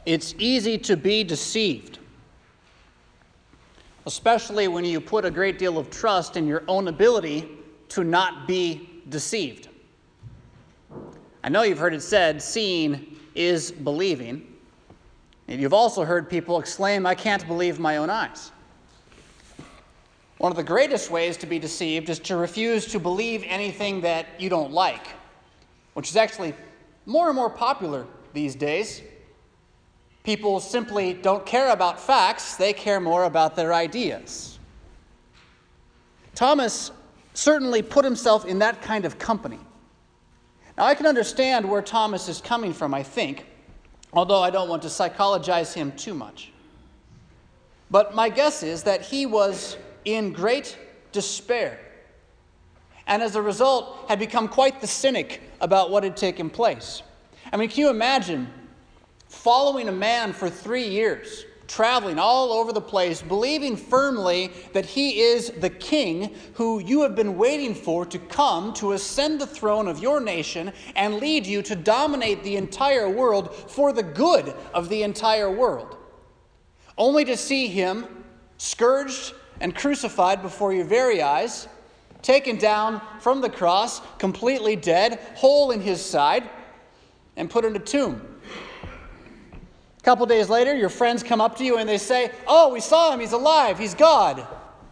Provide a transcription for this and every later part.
it's easy to be deceived, especially when you put a great deal of trust in your own ability to not be deceived. I know you've heard it said, seeing is believing. And you've also heard people exclaim, I can't believe my own eyes. One of the greatest ways to be deceived is to refuse to believe anything that you don't like, which is actually more and more popular these days. People simply don't care about facts, they care more about their ideas. Thomas certainly put himself in that kind of company. Now, I can understand where Thomas is coming from, I think, although I don't want to psychologize him too much. But my guess is that he was in great despair, and as a result had become quite the cynic about what had taken place. I mean, can you imagine following a man for 3 years, traveling all over the place, believing firmly that he is the king who you have been waiting for to come to ascend the throne of your nation and lead you to dominate the entire world for the good of the entire world, only to see him scourged and crucified before your very eyes, taken down from the cross, completely dead, hole in his side, and put in a tomb. A couple days later, your friends come up to you and they say, oh, we saw him, he's alive, he's God.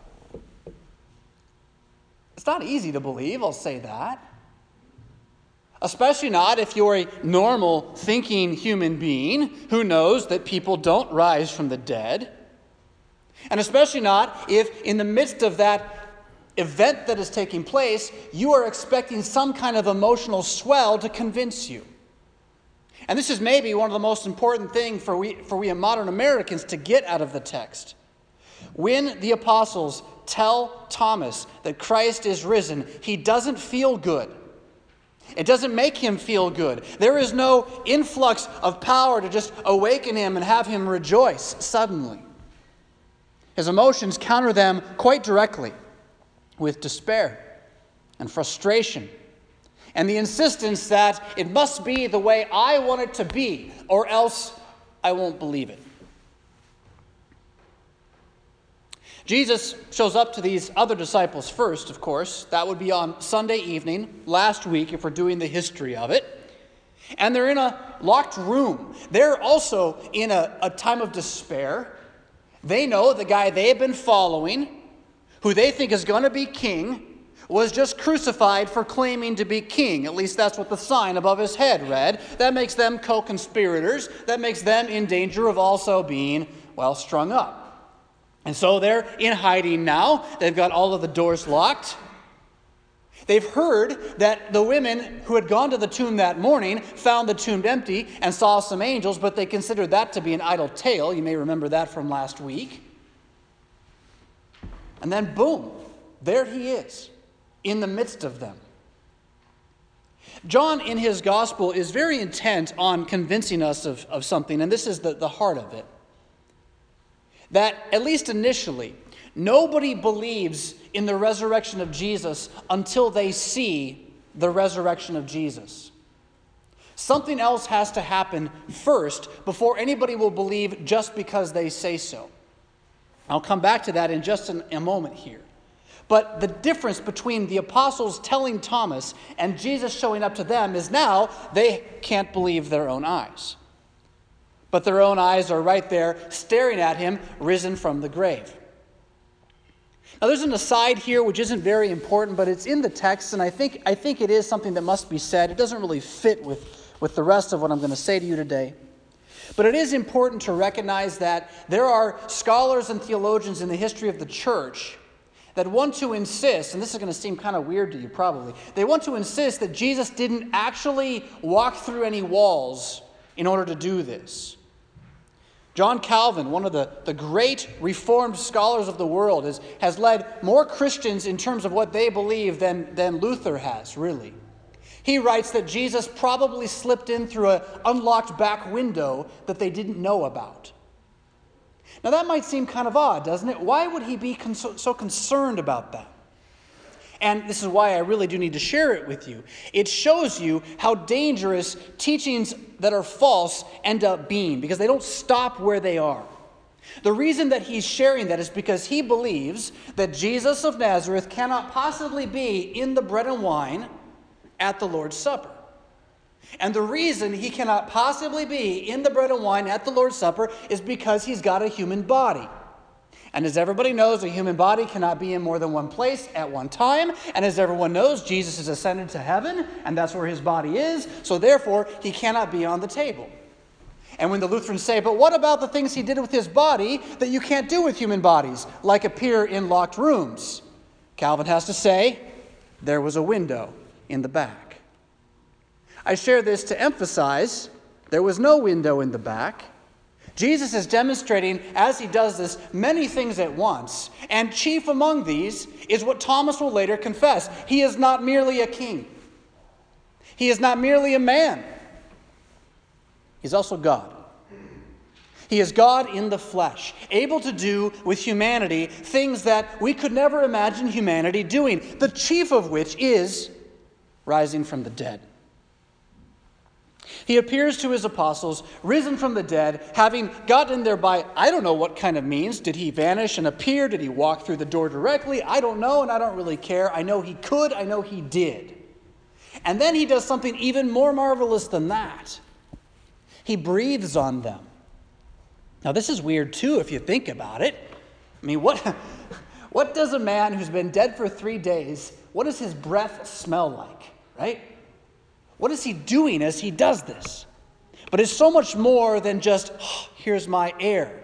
It's not easy to believe, I'll say that. Especially not if you're a normal thinking human being who knows that people don't rise from the dead. And especially not if in the midst of that event that is taking place, you are expecting some kind of emotional swell to convince you. And this is maybe one of the most important things for we modern Americans to get out of the text. When the apostles tell Thomas that Christ is risen, he doesn't feel good. It doesn't make him feel good. There is no influx of power to just awaken him and have him rejoice suddenly. His emotions counter them quite directly with despair and frustration and the insistence that it must be the way I want it to be, or else I won't believe it. Jesus shows up to these other disciples first, of course. That would be on Sunday evening, last week, if we're doing the history of it. And they're in a locked room. They're also in a time of despair. They know the guy they have been following, who they think is going to be king, was just crucified for claiming to be king. At least that's what the sign above his head read. That makes them co-conspirators. That makes them in danger of also being, well, strung up. And so they're in hiding now. They've got all of the doors locked. They've heard that the women who had gone to the tomb that morning found the tomb empty and saw some angels, but they considered that to be an idle tale. You may remember that from last week. And then boom, there he is, in the midst of them. John, in his gospel, is very intent on convincing us of something, and this is the heart of it. That, at least initially, nobody believes in the resurrection of Jesus until they see the resurrection of Jesus. Something else has to happen first before anybody will believe just because they say so. I'll come back to that in just a moment here. But the difference between the apostles telling Thomas and Jesus showing up to them is now they can't believe their own eyes. But their own eyes are right there staring at him, risen from the grave. Now there's an aside here which isn't very important, but it's in the text, and I think it is something that must be said. It doesn't really fit with the rest of what I'm going to say to you today. But it is important to recognize that there are scholars and theologians in the history of the church that want to insist, and this is going to seem kind of weird to you probably, they want to insist that Jesus didn't actually walk through any walls in order to do this. John Calvin, one of the great Reformed scholars of the world, has led more Christians in terms of what they believe than Luther has, really. He writes that Jesus probably slipped in through an unlocked back window that they didn't know about. Now that might seem kind of odd, doesn't it? Why would he be so concerned about that? And this is why I really do need to share it with you. It shows you how dangerous teachings that are false end up being, because they don't stop where they are. The reason that he's sharing that is because he believes that Jesus of Nazareth cannot possibly be in the bread and wine at the Lord's Supper. And the reason he cannot possibly be in the bread and wine at the Lord's Supper is because he's got a human body. And as everybody knows, a human body cannot be in more than one place at one time. And as everyone knows, Jesus is ascended to heaven, and that's where his body is. So therefore, he cannot be on the table. And when the Lutherans say, but what about the things he did with his body that you can't do with human bodies, like appear in locked rooms? Calvin has to say, there was a window in the back. I share this to emphasize there was no window in the back. Jesus is demonstrating, as he does this, many things at once. And chief among these is what Thomas will later confess. He is not merely a king. He is not merely a man. He's also God. He is God in the flesh, able to do with humanity things that we could never imagine humanity doing, the chief of which is rising from the dead. He appears to his apostles, risen from the dead, having gotten there by, I don't know what kind of means. Did he vanish and appear? Did he walk through the door directly? I don't know, and I don't really care. I know he could. I know he did. And then he does something even more marvelous than that. He breathes on them. Now, this is weird, too, if you think about it. I mean, what does a man who's been dead for 3 days, what does his breath smell like, right? What is he doing as he does this? But it's so much more than just, oh, here's my air.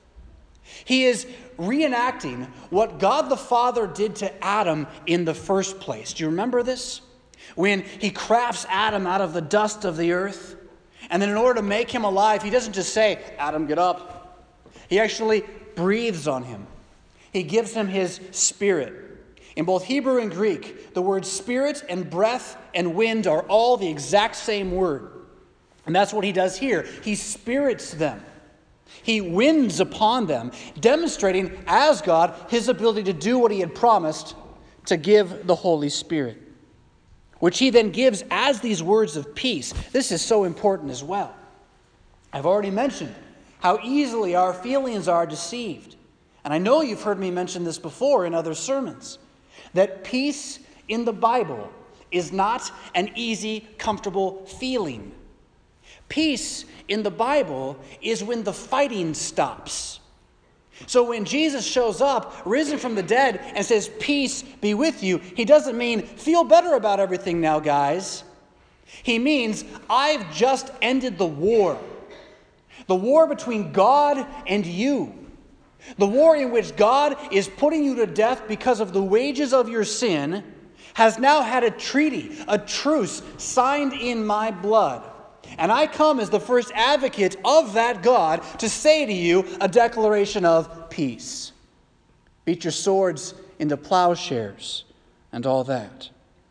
He is reenacting what God the Father did to Adam in the first place. Do you remember this? When he crafts Adam out of the dust of the earth, and then in order to make him alive, he doesn't just say, Adam, get up. He actually breathes on him. He gives him his spirit. In both Hebrew and Greek, the words spirit and breath and wind are all the exact same word. And that's what he does here. He spirits them. He winds upon them, demonstrating as God his ability to do what he had promised, to give the Holy Spirit, which he then gives as these words of peace. This is so important as well. I've already mentioned how easily our feelings are deceived. And I know you've heard me mention this before in other sermons, that peace in the Bible is not an easy, comfortable feeling. Peace in the Bible is when the fighting stops. So when Jesus shows up, risen from the dead, and says, peace be with you, he doesn't mean, feel better about everything now, guys. He means, I've just ended the war. The war between God and you. The war in which God is putting you to death because of the wages of your sin has now had a treaty, a truce, signed in my blood. And I come as the first advocate of that God to say to you a declaration of peace. Beat your swords into plowshares and all that.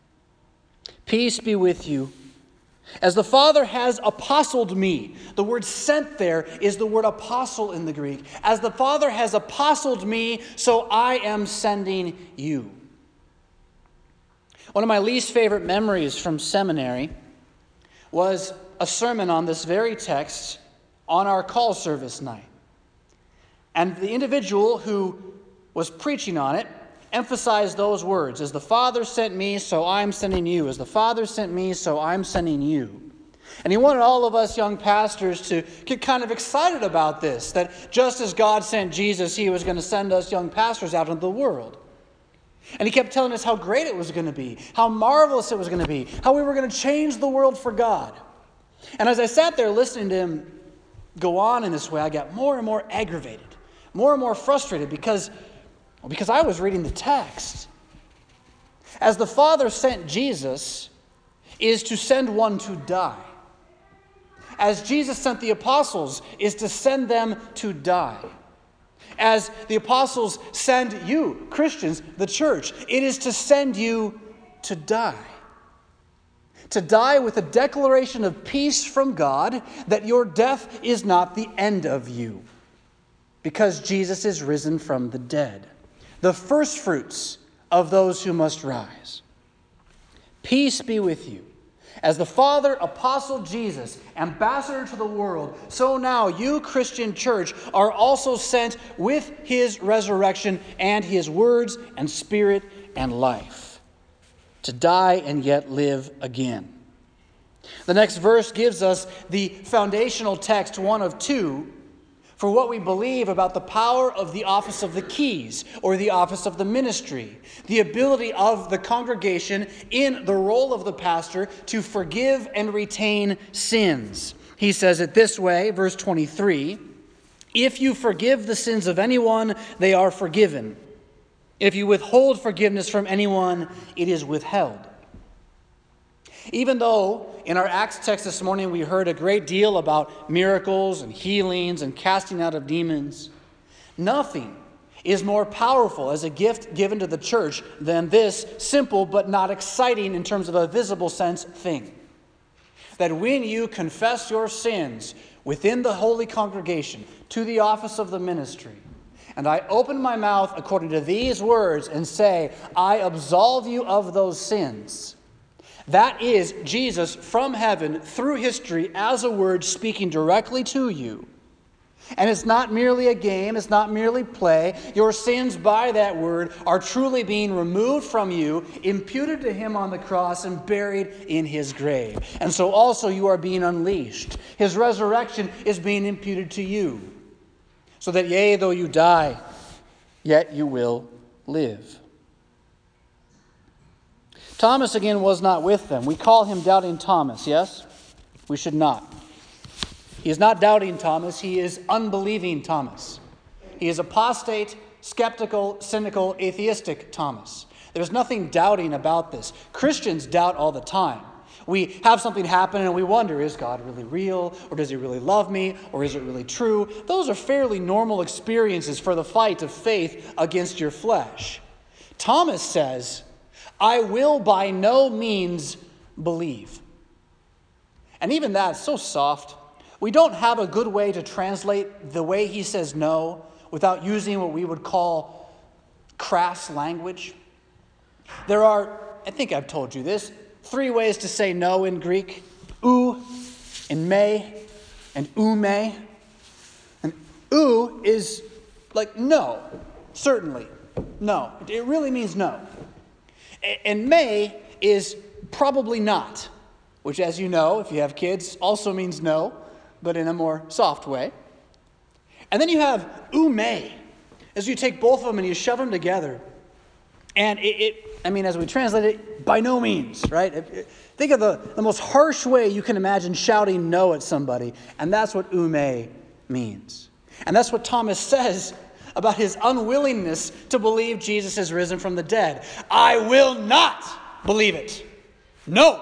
Peace be with you. As the Father has apostled me. The word sent there is the word apostle in the Greek. As the Father has apostled me, so I am sending you. One of my least favorite memories from seminary was a sermon on this very text on our call service night. And the individual who was preaching on it emphasized those words. As the Father sent me, so I'm sending you. As the Father sent me, so I'm sending you. And he wanted all of us young pastors to get kind of excited about this, that just as God sent Jesus, he was going to send us young pastors out into the world. And he kept telling us how great it was going to be, how marvelous it was going to be, how we were going to change the world for God. And as I sat there listening to him go on in this way, I got more and more aggravated, more and more frustrated because I was reading the text. As the Father sent Jesus is to send one to die. As Jesus sent the apostles is to send them to die. As the apostles send you, Christians, the church, it is to send you to die. To die with a declaration of peace from God that your death is not the end of you, because Jesus is risen from the dead. The first fruits of those who must rise. Peace be with you. As the Father, Apostle Jesus, ambassador to the world, so now you, Christian church, are also sent with his resurrection and his words and spirit and life, to die and yet live again. The next verse gives us the foundational text, one of two, for what we believe about the power of the office of the keys, or the office of the ministry, the ability of the congregation in the role of the pastor to forgive and retain sins. He says it this way, verse 23, "If you forgive the sins of anyone, they are forgiven. If you withhold forgiveness from anyone, it is withheld." Even though in our Acts text this morning we heard a great deal about miracles and healings and casting out of demons, nothing is more powerful as a gift given to the church than this simple but not exciting in terms of a visible sense thing. That when you confess your sins within the holy congregation to the office of the ministry, and I open my mouth according to these words and say, "I absolve you of those sins," that is Jesus from heaven through history as a word speaking directly to you. And it's not merely a game, it's not merely play. Your sins by that word are truly being removed from you, imputed to him on the cross, and buried in his grave. And so also you are being unleashed. His resurrection is being imputed to you, so that yea, though you die, yet you will live. Thomas, again, was not with them. We call him Doubting Thomas, yes? We should not. He is not Doubting Thomas. He is Unbelieving Thomas. He is apostate, skeptical, cynical, atheistic Thomas. There's nothing doubting about this. Christians doubt all the time. We have something happen and we wonder, is God really real? Or does he really love me? Or is it really true? Those are fairly normal experiences for the fight of faith against your flesh. Thomas says, "I will by no means believe." And even that's so soft. We don't have a good way to translate the way he says no without using what we would call crass language. There are, I think I've told you this, 3 ways to say no in Greek: ou, and me, and ume. And ou is like no, certainly, no. It really means no. And may is probably not, which, as you know, if you have kids, also means no, but in a more soft way. And then you have ume, as you take both of them and you shove them together. And as we translate it, by no means, right? Think of the most harsh way you can imagine shouting no at somebody, and that's what ume means. And that's what Thomas says about his unwillingness to believe Jesus has risen from the dead. "I will not believe it. No."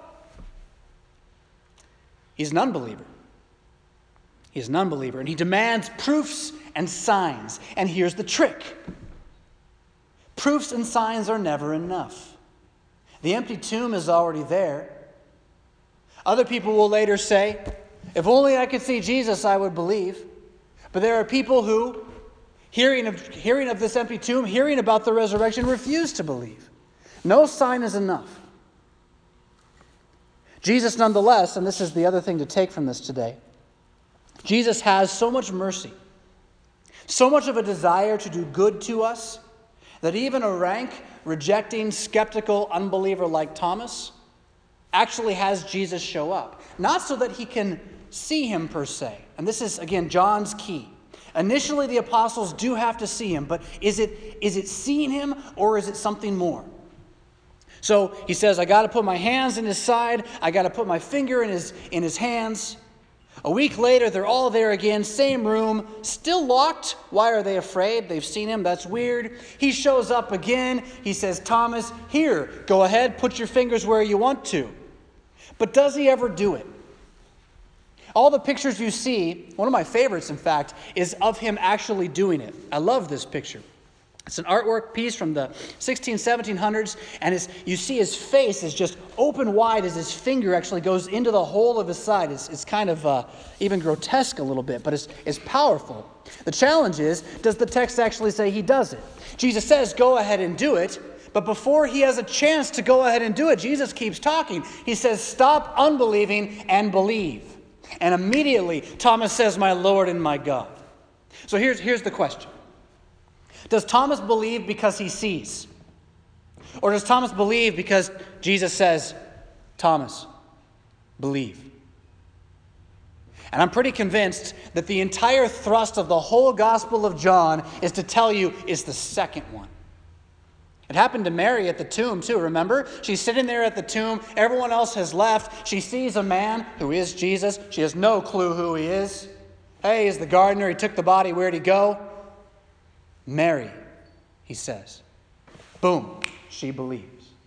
He's an unbeliever. He's an unbeliever, and he demands proofs and signs. And here's the trick. Proofs and signs are never enough. The empty tomb is already there. Other people will later say, "If only I could see Jesus, I would believe." But there are people who, hearing of this empty tomb, hearing about the resurrection, refuse to believe. No sign is enough. Jesus, nonetheless, and this is the other thing to take from this today, Jesus has so much mercy, so much of a desire to do good to us, that even a rank, rejecting, skeptical unbeliever like Thomas actually has Jesus show up. Not so that he can see him per se. And this is, again, John's key. Initially, the apostles do have to see him, but is it seeing him or is it something more? So he says, I got to put my hands in his side. I got to put my finger in his hands. A week later, they're all there again, same room, still locked. Why are they afraid? They've seen him. That's weird. He shows up again. He says, Thomas, here, go ahead, put your fingers where you want to. But does he ever do it? All the pictures you see, one of my favorites, in fact, is of him actually doing it. I love this picture. It's an artwork piece from the 1700s, and you see his face is just open wide as his finger actually goes into the hole of his side. It's kind of even grotesque a little bit, but it's powerful. The challenge is, does the text actually say he does it? Jesus says, go ahead and do it, But before he has a chance to go ahead and do it, Jesus keeps talking. He says, stop unbelieving and believe. And immediately Thomas says, my Lord and my God. So here's the question. Does Thomas believe because he sees? Or does Thomas believe because Jesus says, Thomas, believe? And I'm pretty convinced that the entire thrust of the whole Gospel of John is to tell you it's the second one. It happened to Mary at the tomb too, remember? She's sitting there at the tomb. Everyone else has left. She sees a man who is Jesus. She has no clue who he is. Hey, he's the gardener. He took the body. Where'd he go? Mary, he says. Boom, she believes.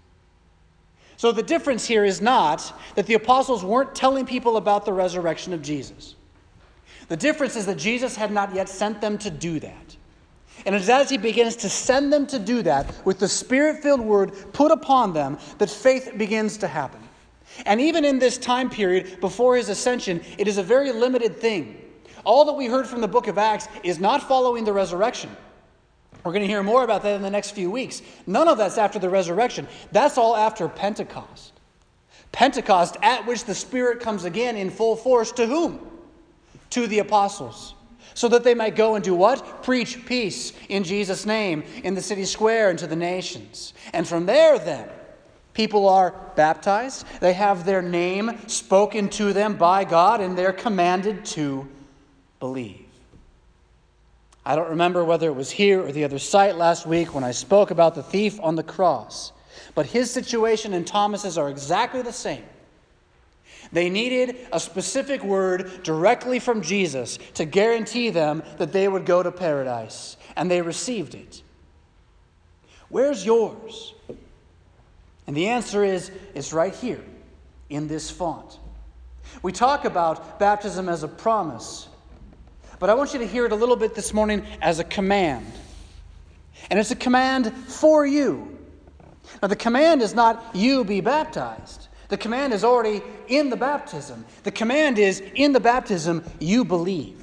So the difference here is not that the apostles weren't telling people about the resurrection of Jesus. The difference is that Jesus had not yet sent them to do that. And it's as he begins to send them to do that, with the Spirit-filled word put upon them, that faith begins to happen. And even in this time period before his ascension, it is a very limited thing. All that we heard from the book of Acts is not following the resurrection. We're going to hear more about that in the next few weeks. None of that's after the resurrection. That's all after Pentecost. Pentecost, at which the Spirit comes again in full force, to whom? To the apostles. So that they might go and do what? Preach peace in Jesus' name in the city square and to the nations. And from there then, people are baptized. They have their name spoken to them by God, and they're commanded to believe. I don't remember whether it was here or the other site last week when I spoke about the thief on the cross. But his situation and Thomas's are exactly the same. They needed a specific word directly from Jesus to guarantee them that they would go to paradise. And they received it. Where's yours? And the answer is, it's right here in this font. We talk about baptism as a promise. But I want you to hear it a little bit this morning as a command. And it's a command for you. Now, the command is not you be baptized. The command is already in the baptism. The command is, in the baptism, you believe.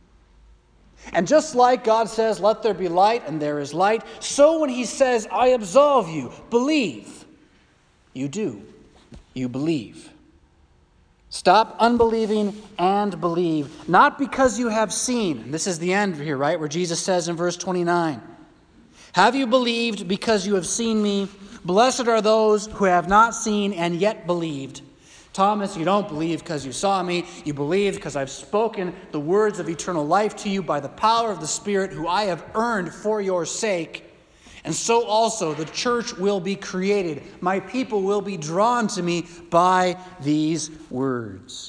And just like God says, let there be light, and there is light, so when he says, I absolve you, believe, you do. You believe. Stop unbelieving and believe, not because you have seen. And this is the end here, right, where Jesus says in verse 29, have you believed because you have seen me? Blessed are those who have not seen and yet believed. Thomas, you don't believe because you saw me. You believe because I've spoken the words of eternal life to you by the power of the Spirit, who I have earned for your sake. And so also the church will be created. My people will be drawn to me by these words.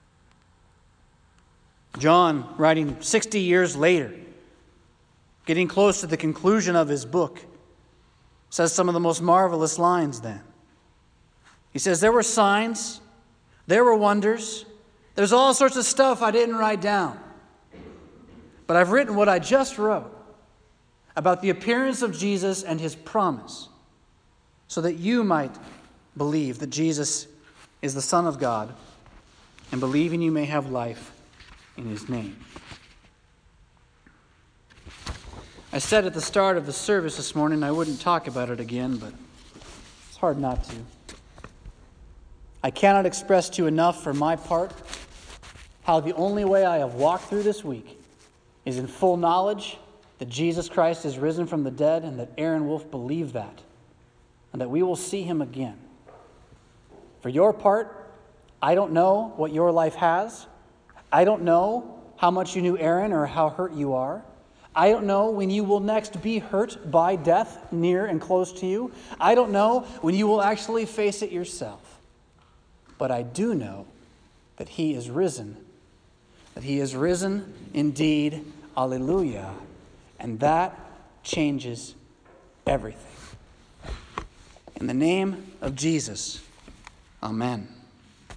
John, writing 60 years later, getting close to the conclusion of his book, says some of the most marvelous lines then. He says, there were signs, there were wonders, there's all sorts of stuff I didn't write down. But I've written what I just wrote about the appearance of Jesus and his promise, so that you might believe that Jesus is the Son of God, and believing you may have life in his name. I said at the start of the service this morning I wouldn't talk about it again, but it's hard not to. I cannot express to you enough for my part how the only way I have walked through this week is in full knowledge that Jesus Christ is risen from the dead, and that Aaron Wolf believed that, and that we will see him again. For your part, I don't know what your life has. I don't know how much you knew Aaron or how hurt you are. I don't know when you will next be hurt by death near and close to you. I don't know when you will actually face it yourself. But I do know that he is risen. That he is risen indeed. Alleluia. And that changes everything. In the name of Jesus, amen.